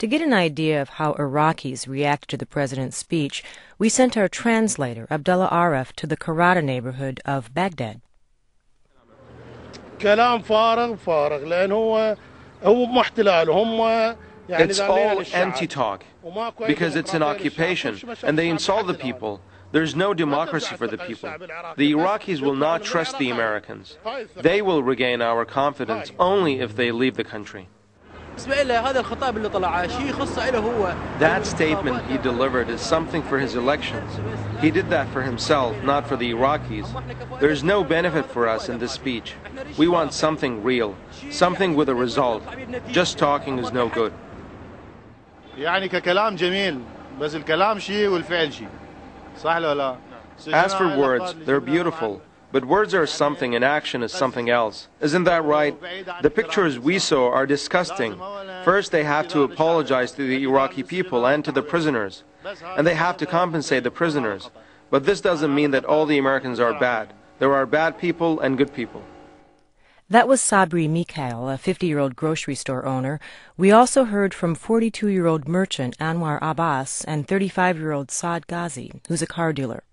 To get an idea of how Iraqis reacted to the president's speech, we sent our translator, Abdullah Aref, to the Karada neighborhood of Baghdad. It's all empty talk, because it's an occupation, and they insult the people. There's no democracy for the people. The Iraqis will not trust the Americans. They will regain our confidence only if they leave the country. That statement he delivered is something for his elections. He did that for himself, not for the Iraqis. There's no benefit for us in this speech. We want something real, something with a result. Just talking is no good. As for words, they're beautiful, but words are something and action is something else. Isn't that right? The pictures we saw are disgusting. First, they have to apologize to the Iraqi people and to the prisoners, and they have to compensate the prisoners. But this doesn't mean that all the Americans are bad. There are bad people and good people. That was Sabri Mikhail, a 50-year-old grocery store owner. We also heard from 42-year-old merchant Anwar Abbas and 35-year-old Saad Ghazi, who's a car dealer.